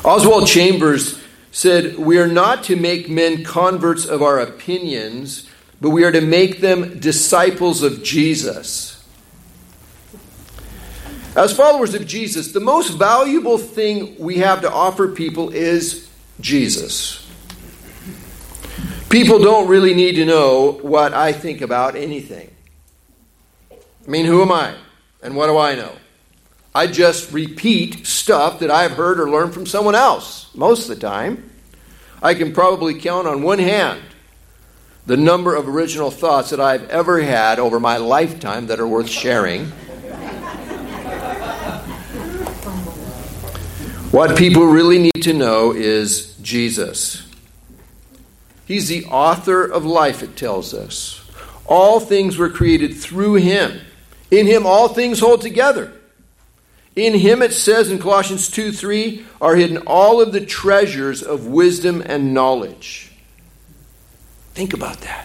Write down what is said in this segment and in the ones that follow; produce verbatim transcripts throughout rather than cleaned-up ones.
Oswald Chambers said, "We are not to make men converts of our opinions, but we are to make them disciples of Jesus." As followers of Jesus, the most valuable thing we have to offer people is Jesus. People don't really need to know what I think about anything. I mean, who am I? And what do I know? I just repeat stuff that I've heard or learned from someone else most of the time. I can probably count on one hand the number of original thoughts that I've ever had over my lifetime that are worth sharing. What people really need to know is Jesus. He's the author of life, it tells us. All things were created through him. In him all things hold together. In him, it says in Colossians two three, are hidden all of the treasures of wisdom and knowledge. Think about that.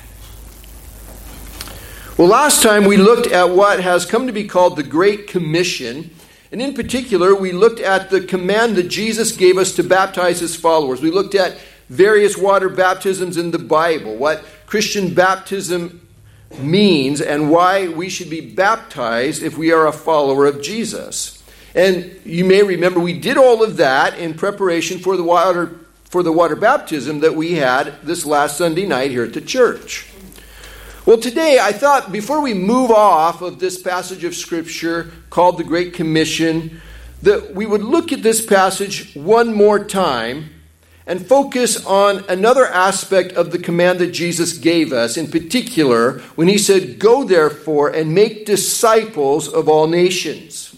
Well, last time we looked at what has come to be called the Great Commission. And in particular, we looked at the command that Jesus gave us to baptize his followers. We looked at various water baptisms in the Bible, what Christian baptism means, and why we should be baptized if we are a follower of Jesus. And you may remember we did all of that in preparation for the water for the water baptism that we had this last Sunday night here at the church. Well, today I thought before we move off of this passage of Scripture called the Great Commission, that we would look at this passage one more time and focus on another aspect of the command that Jesus gave us, in particular when he said, "Go therefore and make disciples of all nations."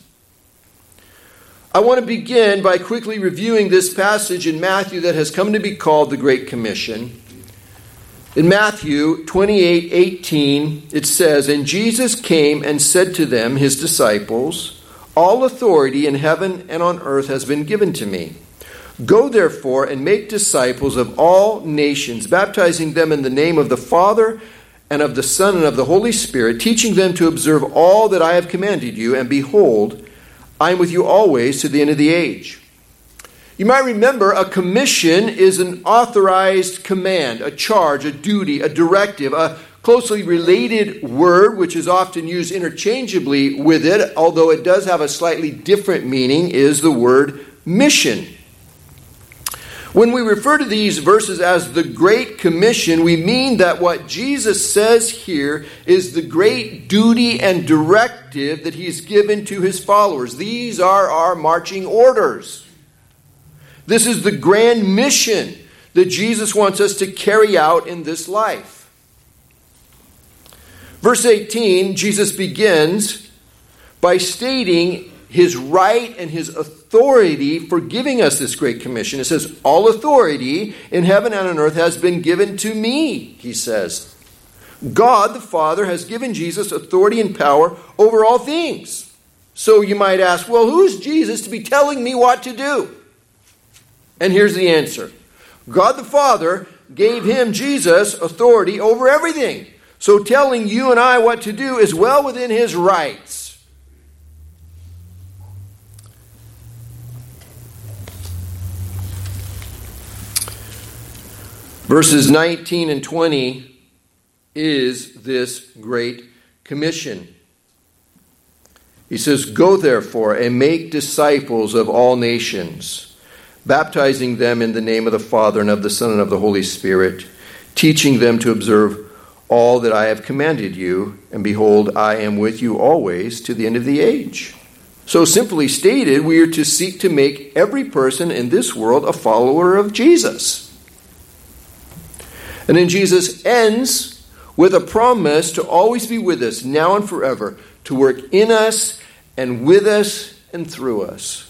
I want to begin by quickly reviewing this passage in Matthew that has come to be called the Great Commission. In Matthew twenty-eight eighteen, it says, "And Jesus came and said to them, his disciples, all authority in heaven and on earth has been given to me. Go therefore and make disciples of all nations, baptizing them in the name of the Father and of the Son and of the Holy Spirit, teaching them to observe all that I have commanded you, and behold, I am with you always to the end of the age." You might remember a commission is an authorized command, a charge, a duty, a directive. A closely related word, which is often used interchangeably with it, although it does have a slightly different meaning, is the word mission. When we refer to these verses as the Great Commission, we mean that what Jesus says here is the great duty and directive that he's given to his followers. These are our marching orders. This is the grand mission that Jesus wants us to carry out in this life. Verse eighteen, Jesus begins by stating his right and his authority for giving us this Great Commission. It says, all authority in heaven and on earth has been given to me, he says. God the Father has given Jesus authority and power over all things. So you might ask, well, who's Jesus to be telling me what to do? And here's the answer. God the Father gave him, Jesus, authority over everything. So telling you and I what to do is well within his rights. Verses nineteen and twenty is this Great Commission. He says, "Go therefore and make disciples of all nations, baptizing them in the name of the Father and of the Son and of the Holy Spirit, teaching them to observe all that I have commanded you, and behold, I am with you always to the end of the age." So simply stated, we are to seek to make every person in this world a follower of Jesus. And then Jesus ends with a promise to always be with us now and forever, to work in us and with us and through us.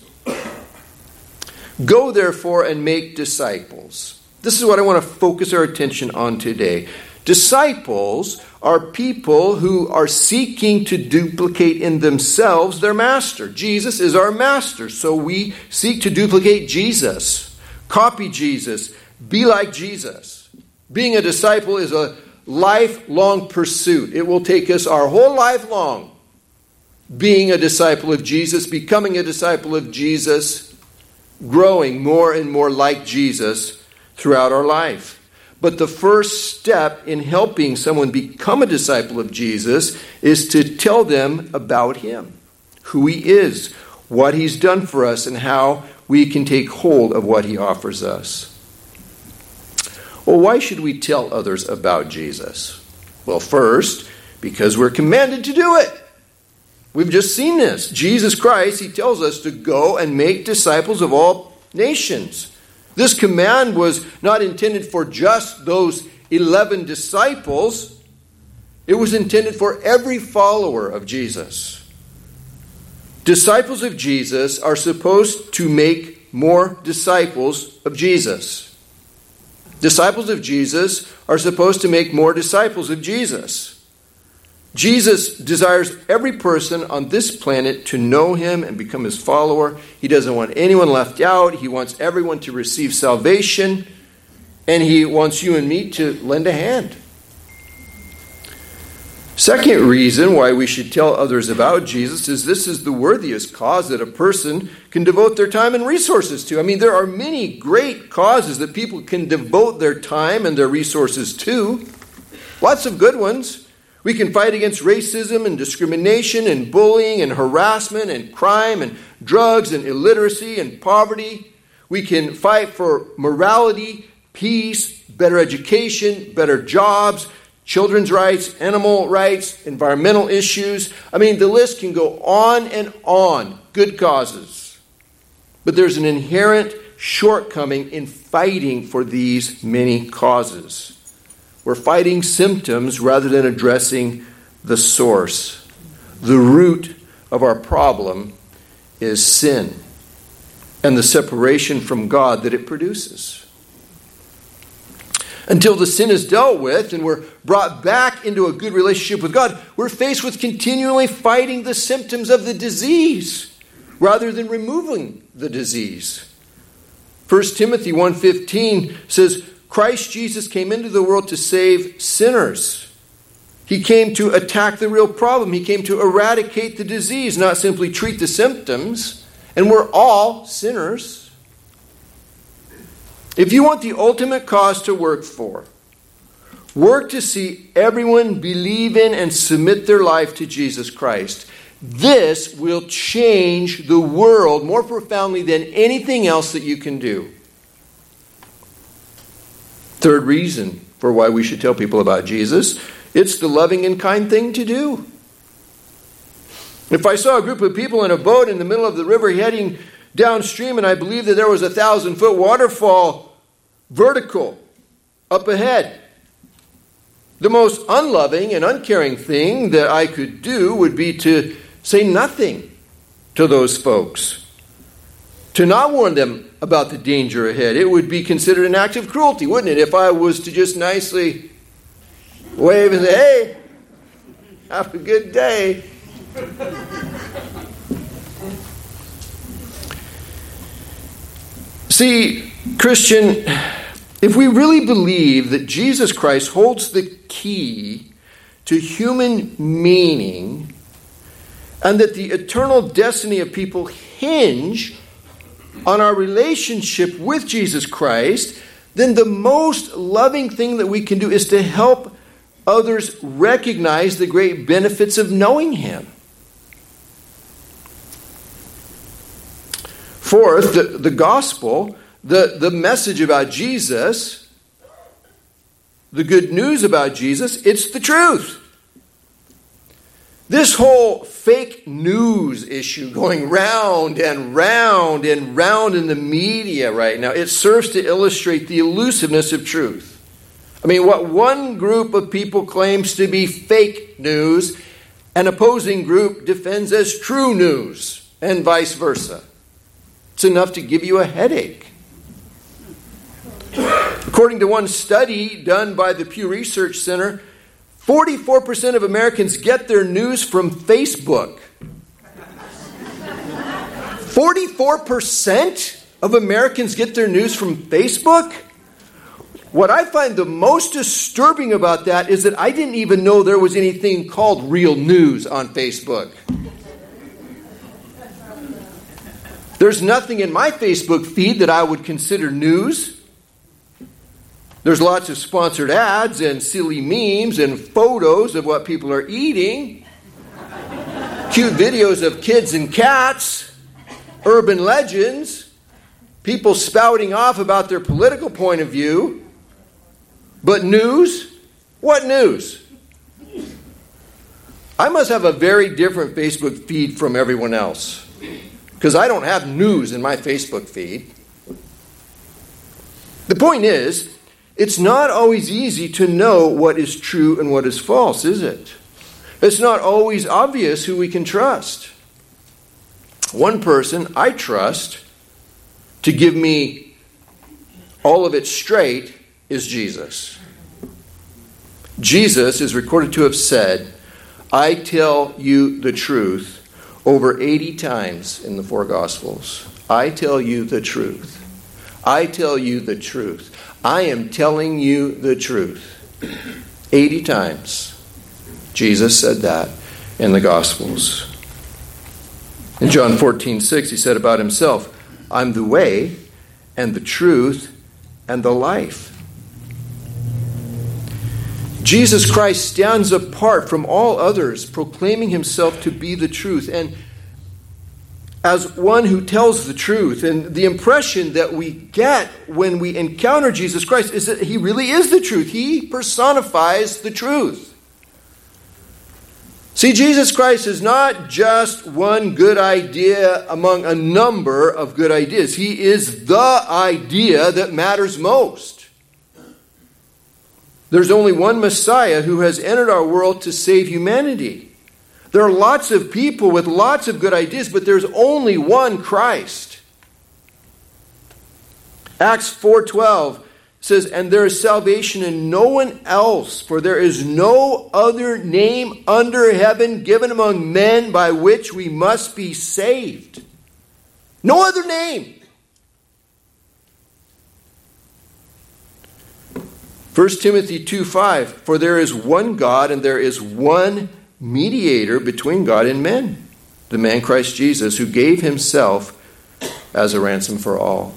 Go therefore and make disciples. This is what I want to focus our attention on today. Disciples are people who are seeking to duplicate in themselves their master. Jesus is our master, so we seek to duplicate Jesus, copy Jesus, be like Jesus. Being a disciple is a lifelong pursuit. It will take us our whole life long. Being a disciple of Jesus, becoming a disciple of Jesus, growing more and more like Jesus throughout our life. But the first step in helping someone become a disciple of Jesus is to tell them about him, who he is, what he's done for us, and how we can take hold of what he offers us. Well, why should we tell others about Jesus? Well, first, because we're commanded to do it. We've just seen this. Jesus Christ, he tells us to go and make disciples of all nations. This command was not intended for just those eleven disciples. It was intended for every follower of Jesus. Disciples of Jesus are supposed to make more disciples of Jesus. Disciples of Jesus are supposed to make more disciples of Jesus. Jesus desires every person on this planet to know him and become his follower. He doesn't want anyone left out. He wants everyone to receive salvation. And he wants you and me to lend a hand. Second reason why we should tell others about Jesus is this is the worthiest cause that a person can devote their time and resources to. I mean, there are many great causes that people can devote their time and their resources to. Lots of good ones. We can fight against racism and discrimination and bullying and harassment and crime and drugs and illiteracy and poverty. We can fight for morality, peace, better education, better jobs, children's rights, animal rights, environmental issues. I mean, the list can go on and on. Good causes. But there's an inherent shortcoming in fighting for these many causes. We're fighting symptoms rather than addressing the source. The root of our problem is sin and the separation from God that it produces. Until the sin is dealt with and we're brought back into a good relationship with God, we're faced with continually fighting the symptoms of the disease rather than removing the disease. First Timothy one fifteen says, Christ Jesus came into the world to save sinners. He came to attack the real problem. He came to eradicate the disease, not simply treat the symptoms. And we're all sinners. If you want the ultimate cause to work for, work to see everyone believe in and submit their life to Jesus Christ. This will change the world more profoundly than anything else that you can do. Third reason for why we should tell people about Jesus, it's the loving and kind thing to do. If I saw a group of people in a boat in the middle of the river heading downstream and I believed that there was a thousand foot waterfall vertical up ahead, the most unloving and uncaring thing that I could do would be to say nothing to those folks. To not warn them about the danger ahead. It would be considered an act of cruelty, wouldn't it? If I was to just nicely wave and say, hey, have a good day. See, Christian, if we really believe that Jesus Christ holds the key to human meaning and that the eternal destiny of people hinge on our relationship with Jesus Christ, then the most loving thing that we can do is to help others recognize the great benefits of knowing him. Fourth, the, the gospel, the, the message about Jesus, the good news about Jesus, it's the truth. This whole fake news issue going round and round and round in the media right now, it serves to illustrate the elusiveness of truth. I mean, what one group of people claims to be fake news, an opposing group defends as true news, and vice versa. It's enough to give you a headache. According to one study done by the Pew Research Center, forty-four percent of Americans get their news from Facebook. forty-four percent of Americans get their news from Facebook? What I find the most disturbing about that is that I didn't even know there was anything called real news on Facebook. There's nothing in my Facebook feed that I would consider news. There's lots of sponsored ads and silly memes and photos of what people are eating. Cute videos of kids and cats. Urban legends. People spouting off about their political point of view. But news? What news? I must have a very different Facebook feed from everyone else. Because I don't have news in my Facebook feed. The point is, it's not always easy to know what is true and what is false, is it? It's not always obvious who we can trust. One person I trust to give me all of it straight is Jesus. Jesus is recorded to have said, I tell you the truth, over eighty times in the four Gospels. I tell you the truth. I tell you the truth. I am telling you the truth. eighty times. Jesus said that in the Gospels. In John fourteen six, he said about himself, I'm the way and the truth and the life. Jesus Christ stands apart from all others, proclaiming himself to be the truth. And as one who tells the truth, and the impression that we get when we encounter Jesus Christ is that he really is the truth. He personifies the truth. See, Jesus Christ is not just one good idea among a number of good ideas. He is the idea that matters most. There's only one Messiah who has entered our world to save humanity. There are lots of people with lots of good ideas, but there's only one Christ. Acts four twelve says, and there is salvation in no one else, for there is no other name under heaven given among men by which we must be saved. No other name. First Timothy two five, for there is one God and there is one mediator between God and men, the man Christ Jesus, who gave himself as a ransom for all.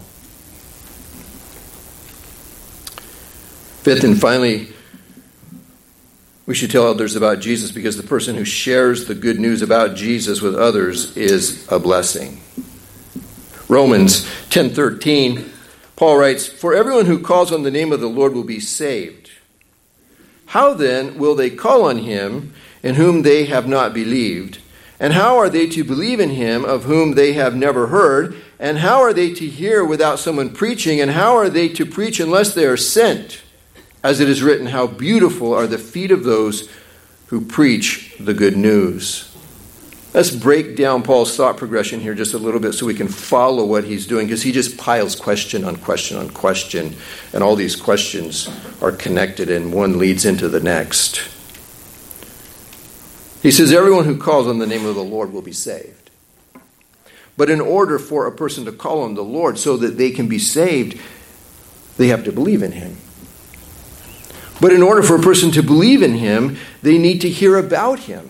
Fifth and finally, we should tell others about Jesus, because the person who shares the good news about Jesus with others is a blessing. Romans ten thirteen, Paul writes, for everyone who calls on the name of the Lord will be saved. How then will they call on him in whom they have not believed? And how are they to believe in him of whom they have never heard? And how are they to hear without someone preaching? And how are they to preach unless they are sent? As it is written, how beautiful are the feet of those who preach the good news. Let's break down Paul's thought progression here just a little bit so we can follow what he's doing, because he just piles question on question on question, and all these questions are connected and one leads into the next. He says everyone who calls on the name of the Lord will be saved. But in order for a person to call on the Lord so that they can be saved, they have to believe in him. But in order for a person to believe in him, they need to hear about him.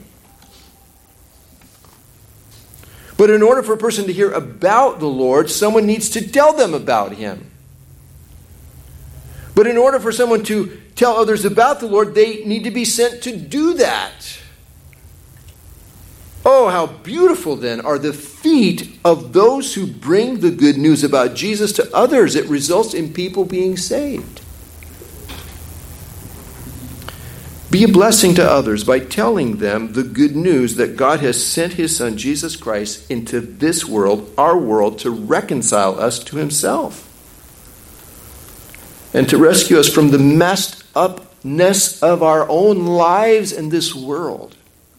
But in order for a person to hear about the Lord, someone needs to tell them about him. But in order for someone to tell others about the Lord, they need to be sent to do that. Oh, how beautiful then are the feet of those who bring the good news about Jesus to others. It results in people being saved. Be a blessing to others by telling them the good news that God has sent his Son, Jesus Christ, into this world, our world, to reconcile us to himself. And to rescue us from the messed upness of our own lives in this world.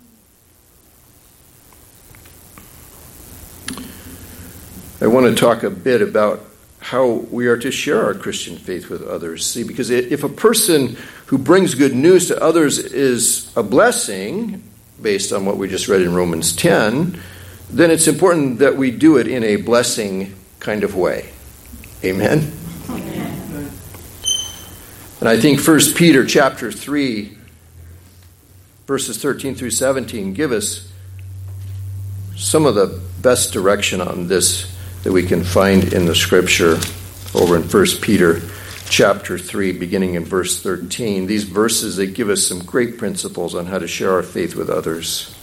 I want to talk a bit about how we are to share our Christian faith with others. See, because if a person who brings good news to others is a blessing, based on what we just read in Romans ten, then it's important that we do it in a blessing kind of way. Amen? Amen. And I think First Peter chapter three, verses thirteen through seventeen, give us some of the best direction on this that we can find in the Scripture over in First Peter chapter three, beginning in verse thirteen. These verses, they give us some great principles on how to share our faith with others.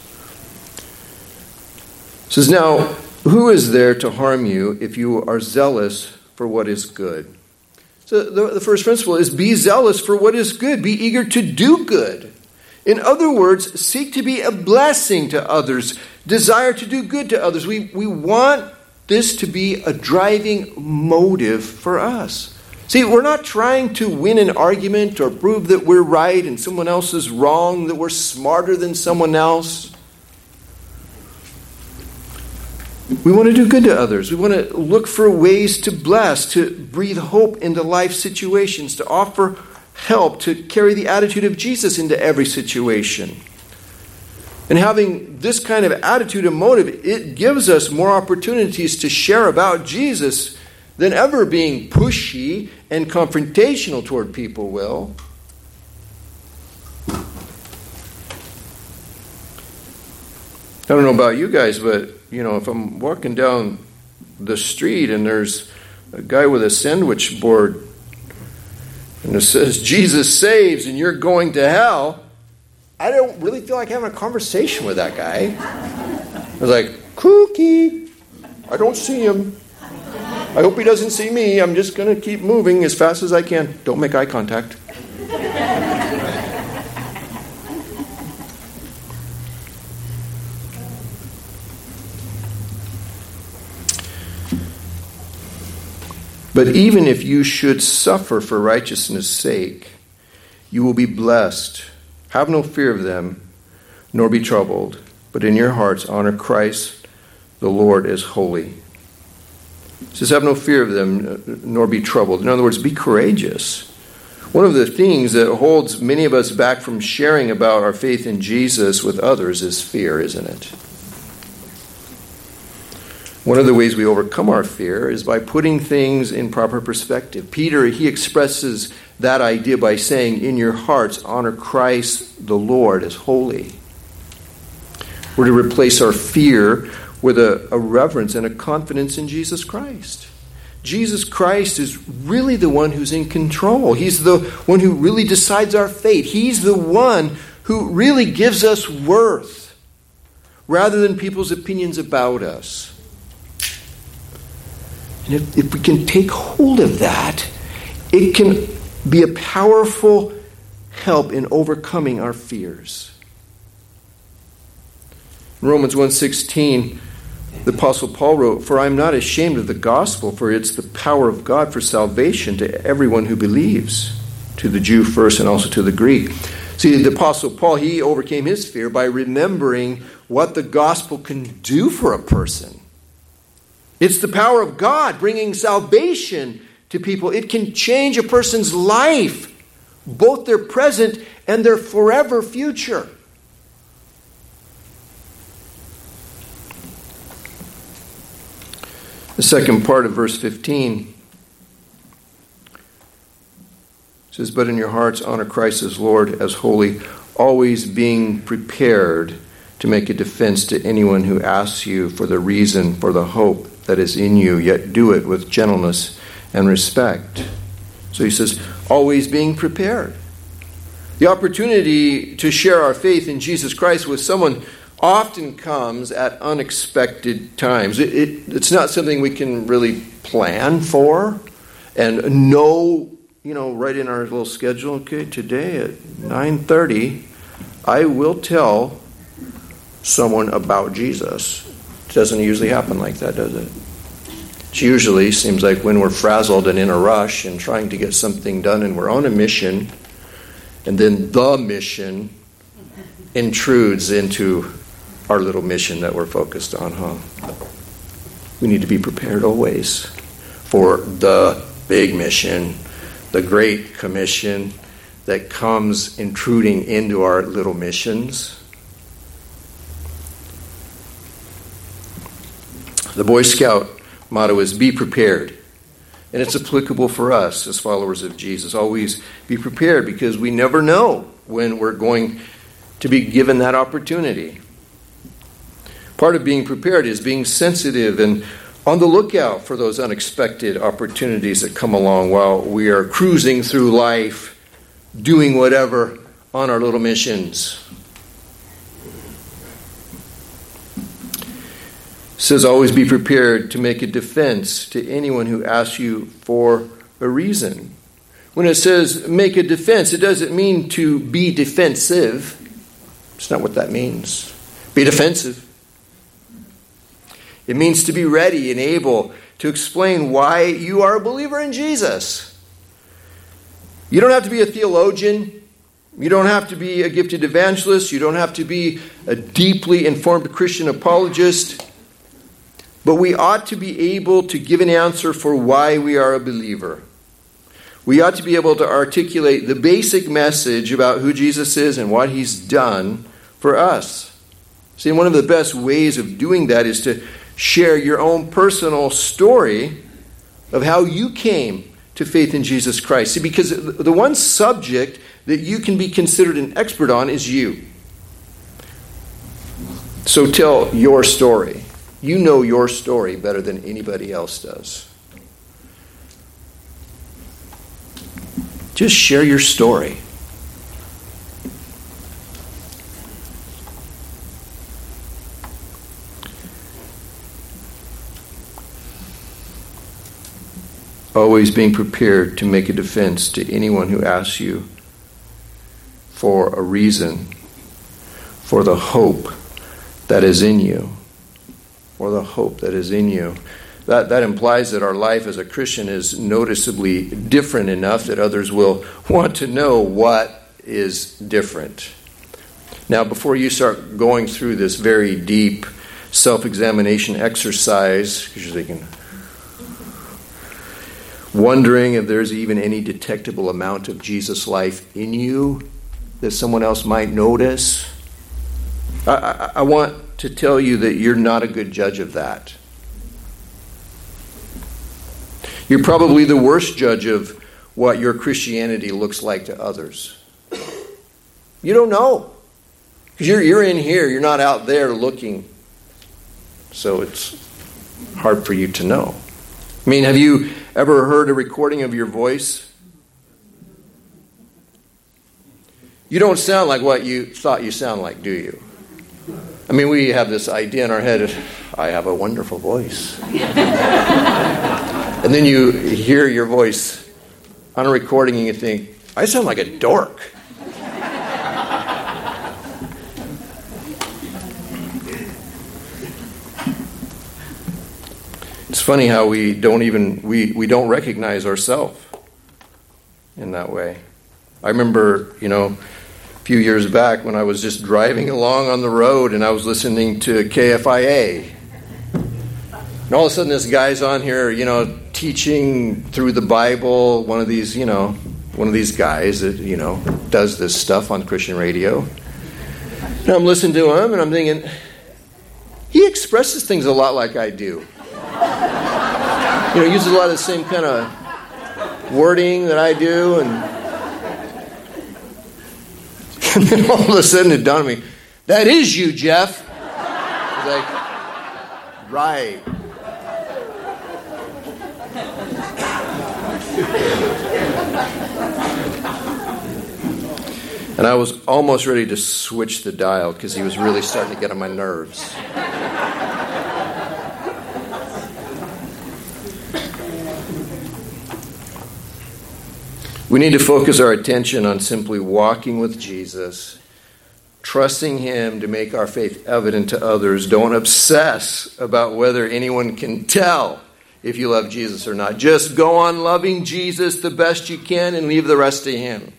It says, now, who is there to harm you if you are zealous for what is good? So the, the first principle is be zealous for what is good. Be eager to do good. In other words, seek to be a blessing to others. Desire to do good to others. We, we want this to be a driving motive for us. See, we're not trying to win an argument or prove that we're right and someone else is wrong, that we're smarter than someone else. We want to do good to others. We want to look for ways to bless, to breathe hope into life situations, to offer help, to carry the attitude of Jesus into every situation. And having this kind of attitude and motive, it gives us more opportunities to share about Jesus than ever being pushy and confrontational toward people will. I don't know about you guys, but, you know, if I'm walking down the street and there's a guy with a sandwich board and it says, Jesus saves and you're going to hell, I don't really feel like having a conversation with that guy. I was like, kooky, I don't see him. I hope he doesn't see me. I'm just going to keep moving as fast as I can. Don't make eye contact. But even if you should suffer for righteousness' sake, you will be blessed. Have no fear of them, nor be troubled, but in your hearts honor Christ, the Lord, as holy. It says, have no fear of them, nor be troubled. In other words, be courageous. One of the things that holds many of us back from sharing about our faith in Jesus with others is fear, isn't it? One of the ways we overcome our fear is by putting things in proper perspective. Peter, he expresses that idea by saying, in your hearts, honor Christ the Lord as holy. We're to replace our fear with a, a reverence and a confidence in Jesus Christ. Jesus Christ is really the one who's in control. He's the one who really decides our fate. He's the one who really gives us worth rather than people's opinions about us. And if, if we can take hold of that, it can be a powerful help in overcoming our fears. In Romans one sixteen, the Apostle Paul wrote, for I am not ashamed of the gospel, for it's the power of God for salvation to everyone who believes, to the Jew first and also to the Greek. See, the Apostle Paul, he overcame his fear by remembering what the gospel can do for a person. It's the power of God bringing salvation to people. It can change a person's life, both their present and their forever future. The second part of verse fifteen says, but in your hearts honor Christ as Lord, as holy, always being prepared to make a defense to anyone who asks you for the reason for the hope that is in you, yet do it with gentleness and respect. So he says, always being prepared. The opportunity to share our faith in Jesus Christ with someone often comes at unexpected times. It, it, it's not something we can really plan for and know, you know, right in our little schedule. Okay, today at nine thirty, I will tell someone about Jesus. It doesn't usually happen like that, does it? It usually seems like when we're frazzled and in a rush and trying to get something done and we're on a mission, and then the mission intrudes into our little mission that we're focused on, huh? We need to be prepared always for the big mission, the Great Commission that comes intruding into our little missions. The Boy Scout motto is be prepared. And it's applicable for us as followers of Jesus. Always be prepared because we never know when we're going to be given that opportunity. Part of being prepared is being sensitive and on the lookout for those unexpected opportunities that come along while we are cruising through life, doing whatever on our little missions. It says, always be prepared to make a defense to anyone who asks you for a reason. When it says make a defense, it doesn't mean to be defensive. It's not what that means. Be defensive. It means to be ready and able to explain why you are a believer in Jesus. You don't have to be a theologian. You don't have to be a gifted evangelist. You don't have to be a deeply informed Christian apologist. But we ought to be able to give an answer for why we are a believer. We ought to be able to articulate the basic message about who Jesus is and what he's done for us. See, one of the best ways of doing that is to share your own personal story of how you came to faith in Jesus Christ. See, because the one subject that you can be considered an expert on is you. So tell your story. You know your story better than anybody else does. Just share your story. Always being prepared to make a defense to anyone who asks you for a reason, for the hope that is in you. Or the hope that is in you. That, that implies that our life as a Christian is noticeably different enough that others will want to know what is different. Now, before you start going through this very deep self-examination exercise, because you're thinking, wondering if there's even any detectable amount of Jesus life in you that someone else might notice, I, I, I want to tell you that you're not a good judge of that. You're probably the worst judge of what your Christianity looks like to others. You don't know. Because you're, you're in here, you're not out there looking. So it's hard for you to know. I mean, have you ever heard a recording of your voice? You don't sound like what you thought you sound like, do you? I mean, we have this idea in our head of, I have a wonderful voice. And then you hear your voice on a recording and you think, I sound like a dork. It's funny how we don't even, we, we don't recognize ourselves in that way. I remember, you know, few years back when I was just driving along on the road and I was listening to K F I A. And all of a sudden this guy's on here, you know, teaching through the Bible, one of these, you know, one of these guys that, you know, does this stuff on Christian radio. And I'm listening to him and I'm thinking, he expresses things a lot like I do. You know, uses a lot of the same kind of wording that I do, and And then all of a sudden it dawned on me, that is you, Jeff. I was like, right. And I was almost ready to switch the dial because he was really starting to get on my nerves. We need to focus our attention on simply walking with Jesus, trusting him to make our faith evident to others. Don't obsess about whether anyone can tell if you love Jesus or not. Just go on loving Jesus the best you can and leave the rest to him.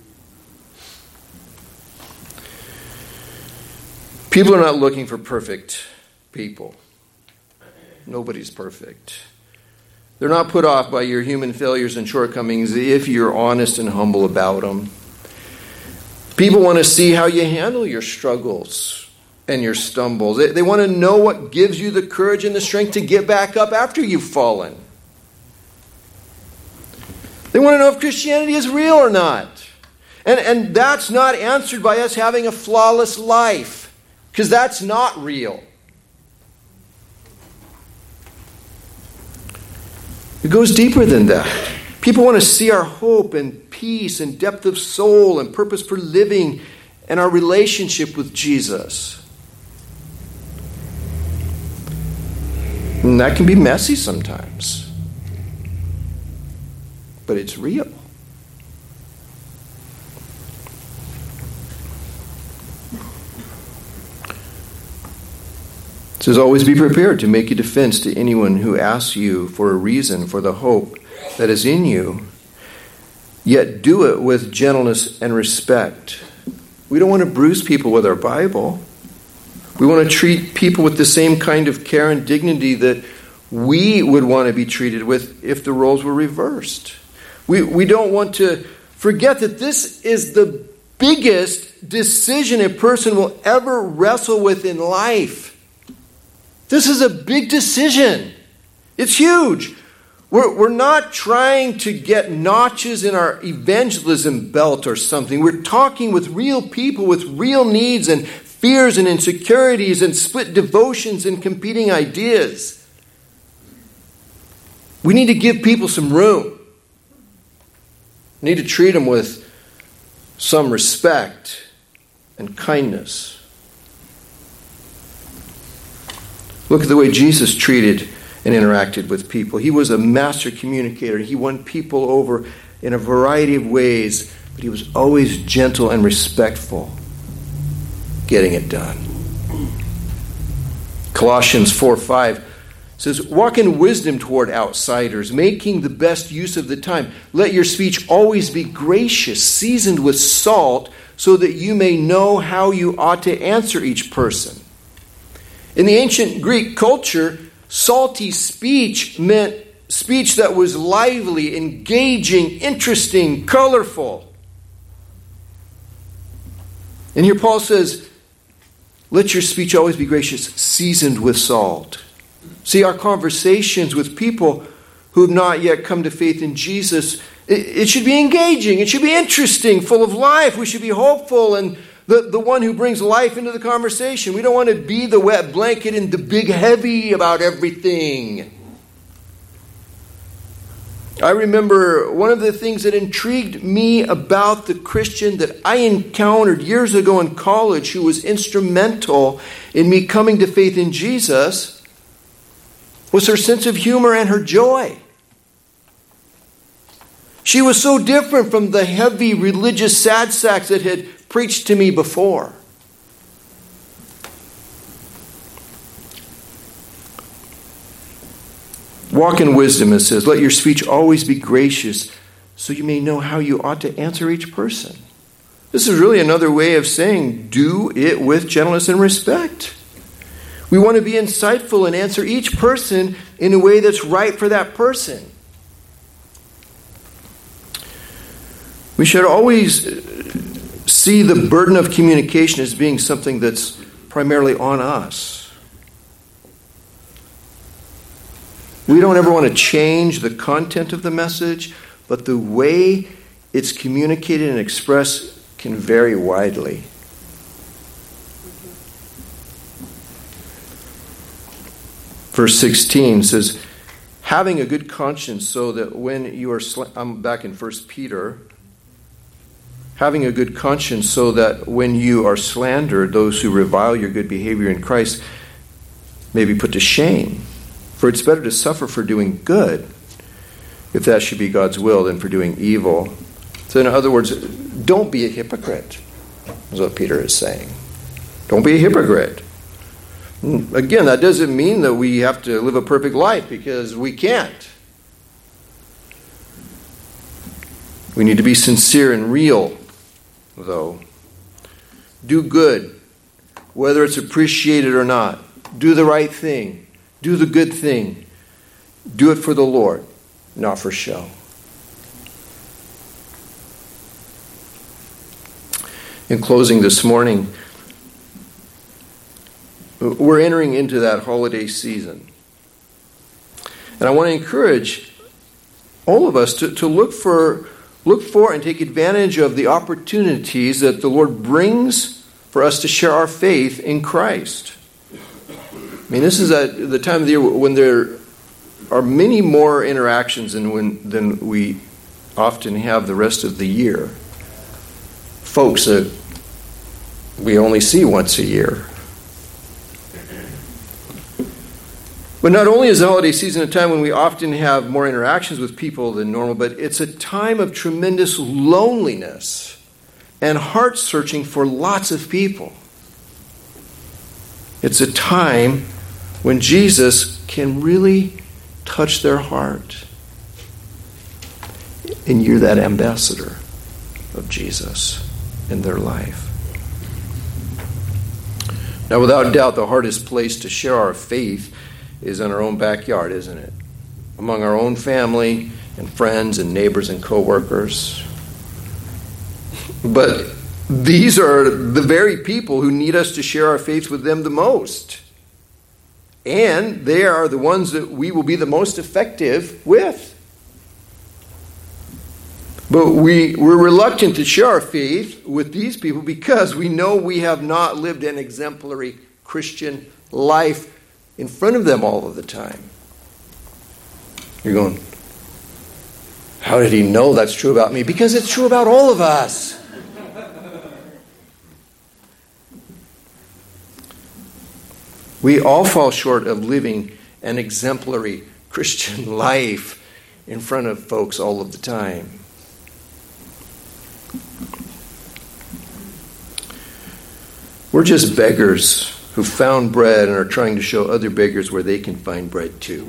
People are not looking for perfect people. Nobody's perfect. They're not put off by your human failures and shortcomings if you're honest and humble about them. People want to see how you handle your struggles and your stumbles. They, they want to know what gives you the courage and the strength to get back up after you've fallen. They want to know if Christianity is real or not. And, and that's not answered by us having a flawless life, because that's not real. It goes deeper than that. People want to see our hope and peace and depth of soul and purpose for living and our relationship with Jesus. And that can be messy sometimes. But it's real. It says, always be prepared to make a defense to anyone who asks you for a reason for the hope that is in you, yet do it with gentleness and respect. We don't want to bruise people with our Bible. We want to treat people with the same kind of care and dignity that we would want to be treated with if the roles were reversed. We, we don't want to forget that this is the biggest decision a person will ever wrestle with in life. This is a big decision. It's huge. We're, we're not trying to get notches in our evangelism belt or something. We're talking with real people with real needs and fears and insecurities and split devotions and competing ideas. We need to give people some room. We need to treat them with some respect and kindness. Look at the way Jesus treated and interacted with people. He was a master communicator. He won people over in a variety of ways, but he was always gentle and respectful, getting it done. Colossians four five says, walk in wisdom toward outsiders, making the best use of the time. Let your speech always be gracious, seasoned with salt, so that you may know how you ought to answer each person. In the ancient Greek culture, salty speech meant speech that was lively, engaging, interesting, colorful. And here Paul says, let your speech always be gracious, seasoned with salt. See, our conversations with people who have not yet come to faith in Jesus, it, it should be engaging, it should be interesting, full of life. We should be hopeful and the, the one who brings life into the conversation. We don't want to be the wet blanket and the big heavy about everything. I remember one of the things that intrigued me about the Christian that I encountered years ago in college who was instrumental in me coming to faith in Jesus was her sense of humor and her joy. She was so different from the heavy religious sad sacks that had preached to me before. Walk in wisdom, it says. Let your speech always be gracious, so you may know how you ought to answer each person. This is really another way of saying, do it with gentleness and respect. We want to be insightful and answer each person in a way that's right for that person. We should always see the burden of communication as being something that's primarily on us. We don't ever want to change the content of the message, but the way it's communicated and expressed can vary widely. Verse sixteen says, having a good conscience so that when you are... Sl- I'm back in First Peter. Having a good conscience so that when you are slandered, those who revile your good behavior in Christ may be put to shame. For it's better to suffer for doing good, if that should be God's will, than for doing evil. So in other words, don't be a hypocrite, is what Peter is saying. Don't be a hypocrite. Again, that doesn't mean that we have to live a perfect life, because we can't. We need to be sincere and real, though. Do good, whether it's appreciated or not. Do the right thing. Do the good thing. Do it for the Lord, not for show. In closing this morning, we're entering into that holiday season. And I want to encourage all of us to, to look for look for and take advantage of the opportunities that the Lord brings for us to share our faith in Christ. I mean, this is a, the time of the year when there are many more interactions than, when, than we often have the rest of the year. Folks that we only see once a year. But not only is the holiday season a time when we often have more interactions with people than normal, but it's a time of tremendous loneliness and heart searching for lots of people. It's a time when Jesus can really touch their heart. And you're that ambassador of Jesus in their life. Now, without doubt, the hardest place to share our faith is in our own backyard, isn't it? Among our own family and friends and neighbors and co-workers. But these are the very people who need us to share our faith with them the most. And they are the ones that we will be the most effective with. But we, we're reluctant to share our faith with these people because we know we have not lived an exemplary Christian life in front of them all of the time. You're going, how did he know that's true about me? Because it's true about all of us. We all fall short of living an exemplary Christian life in front of folks all of the time. We're just beggars who found bread and are trying to show other beggars where they can find bread too.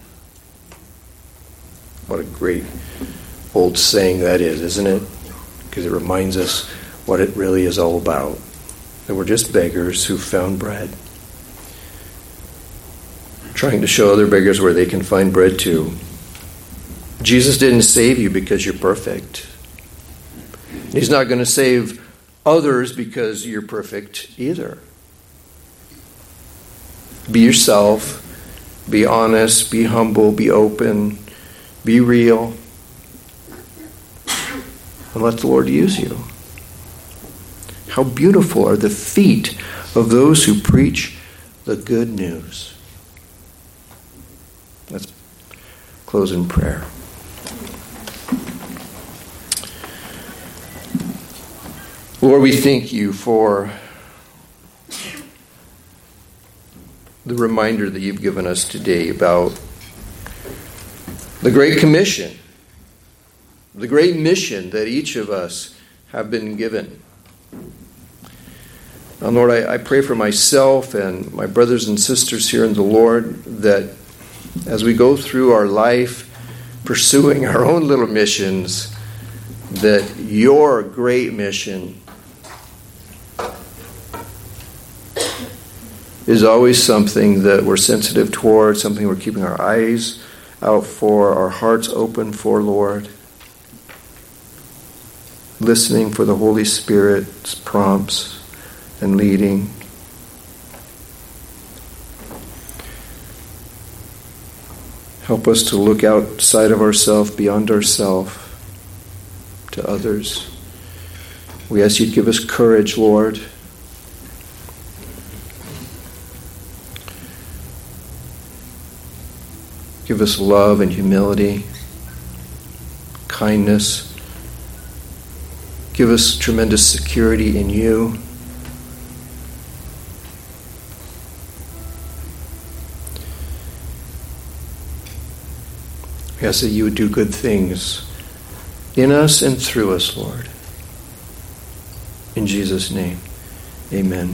What a great old saying that is, isn't it? Because it reminds us what it really is all about. That we're just beggars who found bread. Trying to show other beggars where they can find bread too. Jesus didn't save you because you're perfect. He's not going to save others because you're perfect either. Be yourself. Be honest. Be humble. Be open. Be real. And let the Lord use you. How beautiful are the feet of those who preach the good news. Let's close in prayer. Lord, we thank you for the reminder that you've given us today about the Great Commission, the great mission that each of us have been given. And Lord, I, I pray for myself and my brothers and sisters here in the Lord that as we go through our life pursuing our own little missions, that your great mission is always something that we're sensitive toward, something we're keeping our eyes out for, our hearts open for, Lord. Listening for the Holy Spirit's prompts and leading. Help us to look outside of ourselves, beyond ourselves, to others. We ask you to give us courage, Lord. Give us love and humility, kindness. Give us tremendous security in you. We ask that you would do good things in us and through us, Lord. In Jesus' name, amen.